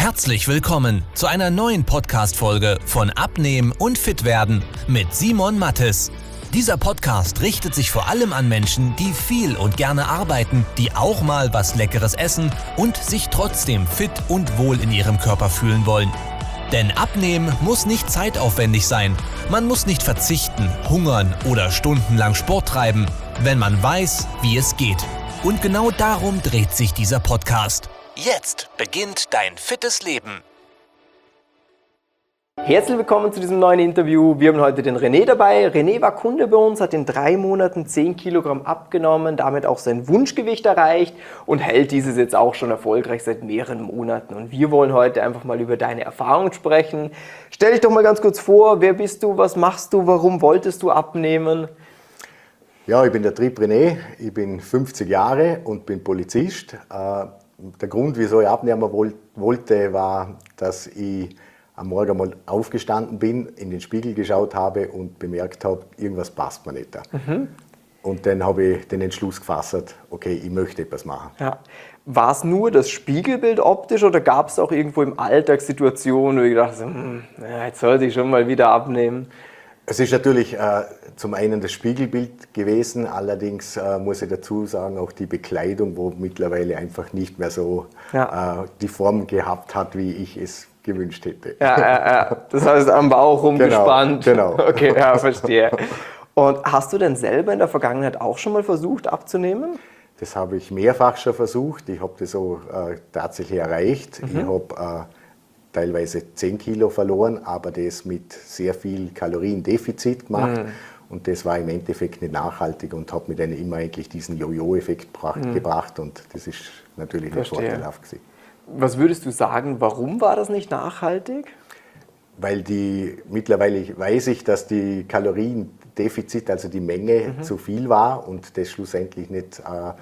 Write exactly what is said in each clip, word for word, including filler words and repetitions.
Herzlich willkommen zu einer neuen Podcast-Folge von Abnehmen und Fitwerden mit Simon Mattes. Dieser Podcast richtet sich vor allem an Menschen, die viel und gerne arbeiten, die auch mal was Leckeres essen und sich trotzdem fit und wohl in ihrem Körper fühlen wollen. Denn Abnehmen muss nicht zeitaufwendig sein. Man muss nicht verzichten, hungern oder stundenlang Sport treiben, wenn man weiß, wie es geht. Und genau darum dreht sich dieser Podcast. Jetzt beginnt dein fittes Leben. Herzlich willkommen zu diesem neuen Interview. Wir haben heute den René dabei. René war Kunde bei uns, hat in drei Monaten zehn Kilogramm abgenommen, damit auch sein Wunschgewicht erreicht und hält dieses jetzt auch schon erfolgreich seit mehreren Monaten. Und wir wollen heute einfach mal über deine Erfahrungen sprechen. Stell dich doch mal ganz kurz vor, wer bist du, was machst du, warum wolltest du abnehmen? Ja, ich bin der Trieb René, ich bin fünfzig Jahre und bin Polizist. Der Grund, wieso ich abnehmen wollte, war, dass ich am Morgen mal aufgestanden bin, in den Spiegel geschaut habe und bemerkt habe, irgendwas passt mir nicht. Mhm. Und dann habe ich den Entschluss gefasst, okay, ich möchte etwas machen. Ja. War es nur das Spiegelbild optisch oder gab es auch irgendwo im Alltag Situationen, wo ich dachte, hm, jetzt sollte ich schon mal wieder abnehmen? Es ist natürlich äh, zum einen das Spiegelbild gewesen, allerdings äh, muss ich dazu sagen, auch die Bekleidung, wo mittlerweile einfach nicht mehr so ja. äh, die Form gehabt hat, wie ich es gewünscht hätte. Ja, ja, ja. Das heißt am Bauch rumgespannt. Genau, genau. Okay, ja, verstehe. Und hast du denn selber in der Vergangenheit auch schon mal versucht abzunehmen? Das habe ich mehrfach schon versucht. Ich habe das auch äh, tatsächlich erreicht. Mhm. Ich habe äh, teilweise zehn Kilo verloren, aber das mit sehr viel Kaloriendefizit gemacht. Mhm. Und das war im Endeffekt nicht nachhaltig und hat mir dann immer eigentlich diesen Jojo-Effekt mhm. gebracht. Und das ist natürlich nicht vorteilhaft gewesen. Was würdest du sagen, warum war das nicht nachhaltig? Weil die, mittlerweile weiß ich, dass die Kaloriendefizit, also die Menge, mhm. zu viel war und das schlussendlich nicht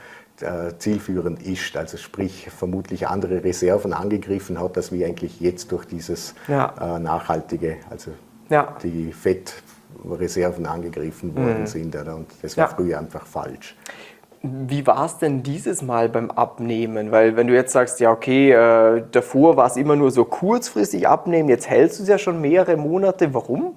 äh, zielführend ist. Also sprich, vermutlich andere Reserven angegriffen hat, dass wir eigentlich jetzt durch dieses ja. äh, nachhaltige, also ja. die Fettreserven angegriffen worden mhm. sind. Oder? Und das war ja. früher einfach falsch. Wie war es denn dieses Mal beim Abnehmen? Weil wenn du jetzt sagst, ja okay, äh, davor war es immer nur so kurzfristig abnehmen, jetzt hältst du es ja schon mehrere Monate. Warum?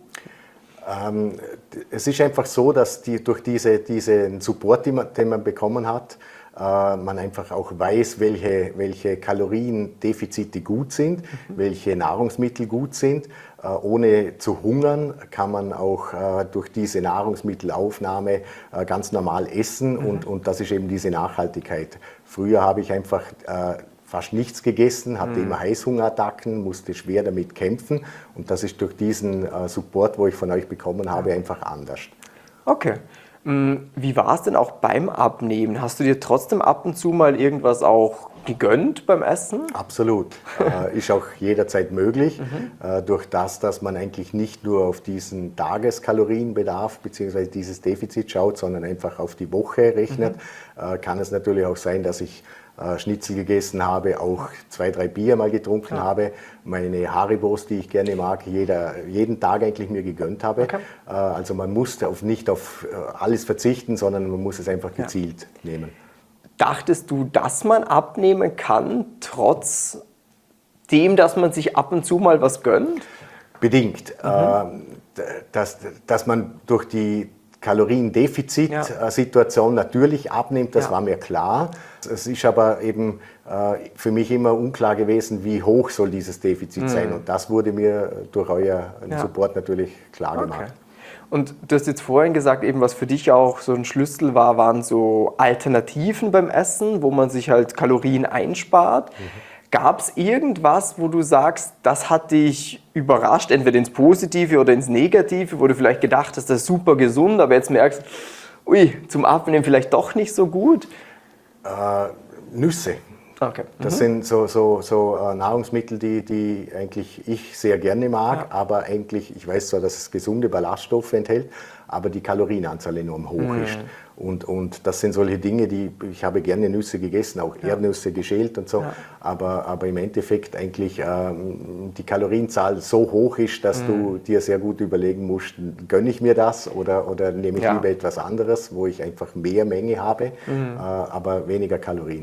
Ähm, es ist einfach so, dass die, durch diese, diesen Support, den man, den man bekommen hat, äh, man einfach auch weiß, welche, welche Kaloriendefizite gut sind, mhm. welche Nahrungsmittel gut sind. Äh, ohne zu hungern kann man auch äh, durch diese Nahrungsmittelaufnahme äh, ganz normal essen mhm. und, und das ist eben diese Nachhaltigkeit. Früher habe ich einfach äh, fast nichts gegessen, hatte mhm. immer Heißhungerattacken, musste schwer damit kämpfen und das ist durch diesen äh, Support, wo ich von euch bekommen habe, ja. einfach anders. Okay. Wie war es denn auch beim Abnehmen? Hast du dir trotzdem ab und zu mal irgendwas auch gegönnt beim Essen? Absolut. äh, ist auch jederzeit möglich. Mhm. Äh, durch das, dass man eigentlich nicht nur auf diesen Tageskalorienbedarf bzw. dieses Defizit schaut, sondern einfach auf die Woche rechnet, mhm. äh, kann es natürlich auch sein, dass ich äh, Schnitzel gegessen habe, auch zwei, drei Bier mal getrunken ja. habe, meine Haribos, die ich gerne mag, jeder, jeden Tag eigentlich mir gegönnt habe. Okay. Äh, also man muss auf, nicht auf äh, alles verzichten, sondern man muss es einfach gezielt ja. nehmen. Dachtest du, dass man abnehmen kann, trotz dem, dass man sich ab und zu mal was gönnt? Bedingt. Mhm. Äh, dass, dass man durch die Kaloriendefizit-Situation ja. natürlich abnimmt, das ja. war mir klar. Es ist aber eben äh, für mich immer unklar gewesen, wie hoch soll dieses Defizit mhm. sein. Und das wurde mir durch euer ja. Support natürlich klar gemacht. Okay. Und du hast jetzt vorhin gesagt, eben was für dich auch so ein Schlüssel war, waren so Alternativen beim Essen, wo man sich halt Kalorien einspart. Mhm. Gab es irgendwas, wo du sagst, das hat dich überrascht, entweder ins Positive oder ins Negative, wo du vielleicht gedacht hast, das ist super gesund, aber jetzt merkst, ui, zum Abnehmen vielleicht doch nicht so gut? Äh, Nüsse. Okay. Das mhm. sind so, so, so äh, Nahrungsmittel, die, die eigentlich ich sehr gerne mag, ja. aber eigentlich, ich weiß zwar, dass es gesunde Ballaststoffe enthält, aber die Kalorienanzahl enorm hoch mhm. ist. Und, und das sind solche Dinge, die ich habe gerne Nüsse gegessen, auch ja. Erdnüsse geschält und so, ja. aber, aber im Endeffekt eigentlich ähm, die Kalorienzahl so hoch ist, dass mhm. du dir sehr gut überlegen musst, gönne ich mir das oder, oder nehme ich ja. lieber etwas anderes, wo ich einfach mehr Menge habe, mhm. äh, aber weniger Kalorien habe.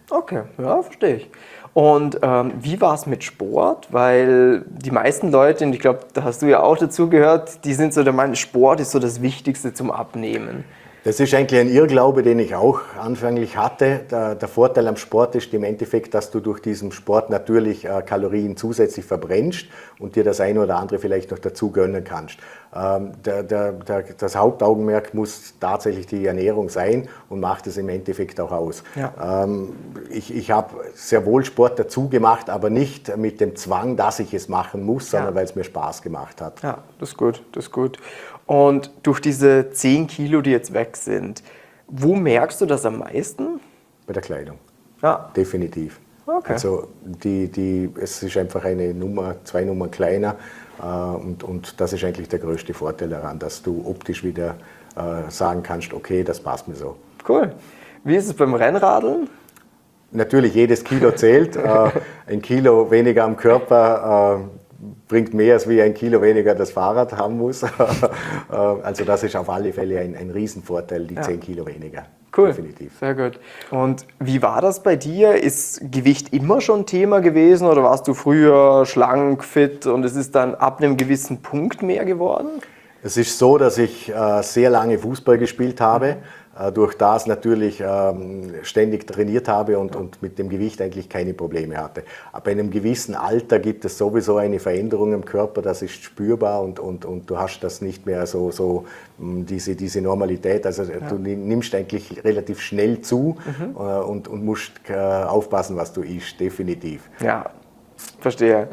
Okay, ja, verstehe ich. Und ähm, wie war es mit Sport? Weil die meisten Leute, und ich glaube, da hast du ja auch dazu gehört, die sind so der Meinung, Sport ist so das Wichtigste zum Abnehmen. Das ist eigentlich ein Irrglaube, den ich auch anfänglich hatte. Der, der Vorteil am Sport ist im Endeffekt, dass du durch diesen Sport natürlich äh, Kalorien zusätzlich verbrennst und dir das eine oder andere vielleicht noch dazu gönnen kannst. Ähm, der, der, der, das Hauptaugenmerk muss tatsächlich die Ernährung sein und macht es im Endeffekt auch aus. Ja. Ähm, ich ich habe sehr wohl Sport dazu gemacht, aber nicht mit dem Zwang, dass ich es machen muss, sondern ja. weil es mir Spaß gemacht hat. Ja, das ist gut, das ist gut. Und durch diese zehn Kilo, die jetzt weg sind, wo merkst du das am meisten? Bei der Kleidung. Ja. Definitiv. Okay. Also die, die, es ist einfach eine Nummer, zwei Nummern kleiner äh, und, und das ist eigentlich der größte Vorteil daran, dass du optisch wieder äh, sagen kannst, okay, das passt mir so. Cool. Wie ist es beim Rennradeln? Natürlich, jedes Kilo zählt. äh, ein Kilo weniger am Körper äh, bringt mehr, als wie ein Kilo weniger das Fahrrad haben muss. Also das ist auf alle Fälle ein, ein Riesenvorteil, die ja. zehn Kilo weniger. Cool, definitiv. Sehr gut. Und wie war das bei dir? Ist Gewicht immer schon Thema gewesen oder warst du früher schlank, fit und es ist dann ab einem gewissen Punkt mehr geworden? Es ist so, dass ich äh, sehr lange Fußball gespielt habe, äh, durch das natürlich ähm, ständig trainiert habe und, und mit dem Gewicht eigentlich keine Probleme hatte. Aber in einem gewissen Alter gibt es sowieso eine Veränderung im Körper, das ist spürbar und, und, und du hast das nicht mehr so, so diese, diese Normalität. Also ja. du nimmst eigentlich relativ schnell zu mhm. äh, und, und musst äh, aufpassen, was du isst, definitiv. Ja, verstehe.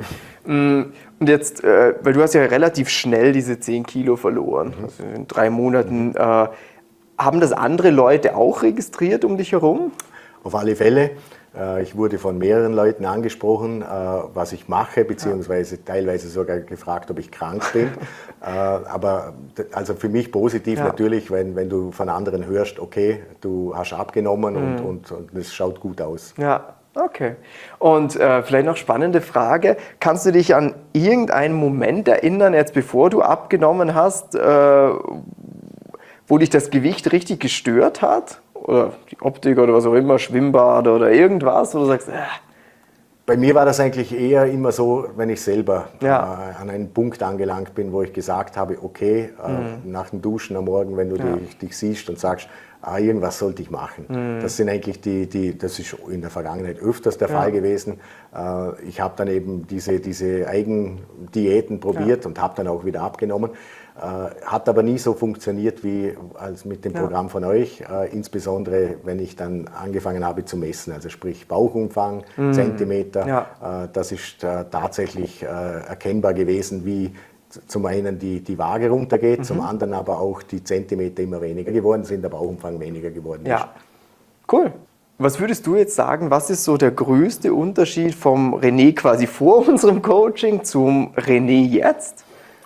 Und jetzt, äh, weil du hast ja relativ schnell diese zehn Kilo verloren, mhm. also in drei Monaten. Äh, haben das andere Leute auch registriert um dich herum? Auf alle Fälle. Äh, ich wurde von mehreren Leuten angesprochen, äh, was ich mache, beziehungsweise ja. teilweise sogar gefragt, ob ich krank bin. äh, aber also für mich positiv ja. natürlich, wenn, wenn du von anderen hörst, okay, du hast abgenommen mhm. und, und, und es schaut gut aus. Ja. Okay. Und äh, vielleicht noch spannende Frage. Kannst du dich an irgendeinen Moment erinnern, jetzt bevor du abgenommen hast, äh, wo dich das Gewicht richtig gestört hat? Oder die Optik oder was auch immer, Schwimmbad oder irgendwas, wo du sagst, äh. Bei mir war das eigentlich eher immer so, wenn ich selber ja. äh, an einen Punkt angelangt bin, wo ich gesagt habe, okay, äh, mhm. nach dem Duschen am Morgen, wenn du ja. dich, dich siehst und sagst, ah, irgendwas sollte ich machen. Mhm. Das sind eigentlich die, die, das ist in der Vergangenheit öfters der ja. Fall gewesen. Äh, ich habe dann eben diese, diese Eigendiäten probiert ja. und habe dann auch wieder abgenommen. Äh, hat aber nie so funktioniert wie als mit dem ja. Programm von euch, äh, insbesondere wenn ich dann angefangen habe zu messen, also sprich Bauchumfang, mhm. Zentimeter. Ja. Äh, das ist äh, tatsächlich äh, erkennbar gewesen, wie zum einen die, die Waage runtergeht, mhm. zum anderen aber auch die Zentimeter immer weniger geworden sind, der Bauchumfang weniger geworden ist. Ja, cool. Was würdest du jetzt sagen, was ist so der größte Unterschied vom René quasi vor unserem Coaching zum René jetzt?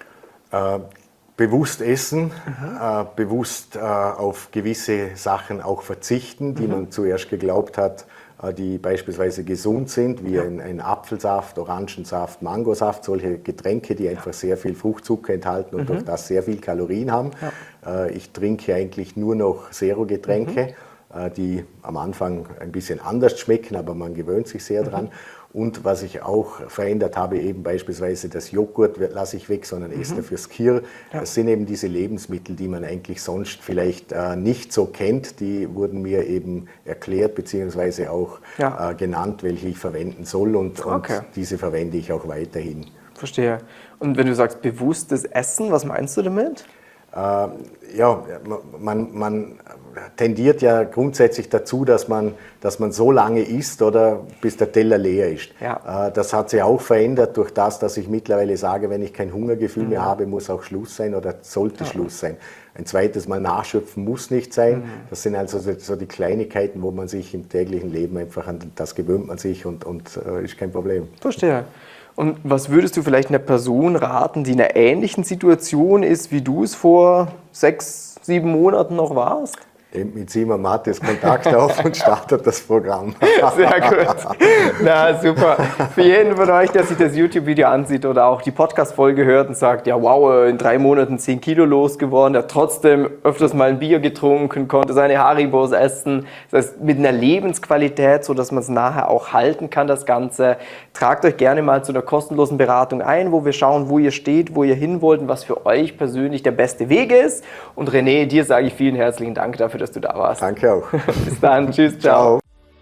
Äh, bewusst essen, mhm. äh, bewusst äh, auf gewisse Sachen auch verzichten, die mhm. man zuerst geglaubt hat, die beispielsweise gesund sind, wie ja. ein, ein Apfelsaft, Orangensaft, Mangosaft, solche Getränke, die einfach sehr viel Fruchtzucker enthalten und mhm. durch das sehr viel Kalorien haben. Ja. Äh, ich trinke eigentlich nur noch Zero-Getränke, mhm. äh, die am Anfang ein bisschen anders schmecken, aber man gewöhnt sich sehr mhm. dran. Und was ich auch verändert habe, eben beispielsweise das Joghurt lasse ich weg, sondern mhm. esse dafür Skyr. Ja. Das sind eben diese Lebensmittel, die man eigentlich sonst vielleicht äh, nicht so kennt. Die wurden mir eben erklärt bzw. auch ja. äh, genannt, welche ich verwenden soll. Und, okay. und diese verwende ich auch weiterhin. Verstehe. Und wenn du sagst bewusstes Essen, was meinst du damit? Äh, ja, man, man tendiert ja grundsätzlich dazu, dass man, dass man so lange isst, oder bis der Teller leer ist. Ja. Äh, das hat sich auch verändert durch das, dass ich mittlerweile sage, wenn ich kein Hungergefühl mhm. mehr habe, muss auch Schluss sein oder sollte ja. Schluss sein. Ein zweites Mal nachschöpfen muss nicht sein. Mhm. Das sind also so die Kleinigkeiten, wo man sich im täglichen Leben einfach an das gewöhnt man sich und, und äh, ist kein Problem. Verstehe. Und was würdest du vielleicht einer Person raten, die in einer ähnlichen Situation ist, wie du es vor sechs, sieben Monaten noch warst? Nehmt mit Simon Matthes Kontakt auf und startet das Programm. Sehr gut. Na, super. Für jeden von euch, der sich das YouTube-Video ansieht oder auch die Podcast-Folge hört und sagt, ja wow, in drei Monaten zehn Kilo losgeworden, der hat trotzdem öfters mal ein Bier getrunken, konnte seine Haribos essen. Das heißt, mit einer Lebensqualität, sodass man es nachher auch halten kann, das Ganze. Tragt euch gerne mal zu einer kostenlosen Beratung ein, wo wir schauen, wo ihr steht, wo ihr hin wollt und was für euch persönlich der beste Weg ist. Und René, dir sage ich vielen herzlichen Dank dafür, dass du da warst. Danke auch. Bis dann. Tschüss. Ciao. Ciao.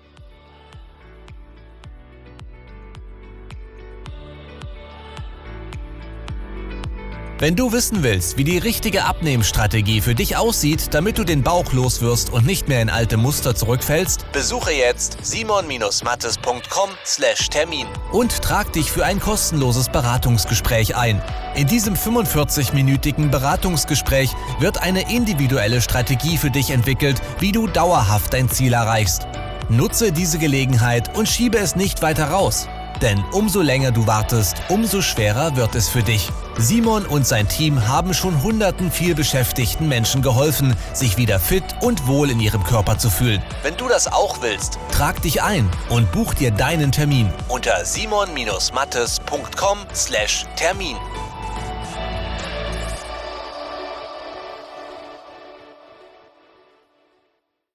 Wenn du wissen willst, wie die richtige Abnehmstrategie für dich aussieht, damit du den Bauch los wirst und nicht mehr in alte Muster zurückfällst, besuche jetzt simon mattes punkt com slash Termin und trag dich für ein kostenloses Beratungsgespräch ein. In diesem fünfundvierzig-minütigen Beratungsgespräch wird eine individuelle Strategie für dich entwickelt, wie du dauerhaft dein Ziel erreichst. Nutze diese Gelegenheit und schiebe es nicht weiter raus. Denn umso länger du wartest, umso schwerer wird es für dich. Simon und sein Team haben schon hunderten vielbeschäftigten Menschen geholfen, sich wieder fit und wohl in ihrem Körper zu fühlen. Wenn du das auch willst, trag dich ein und buch dir deinen Termin unter simon mattes punkt com slash Termin.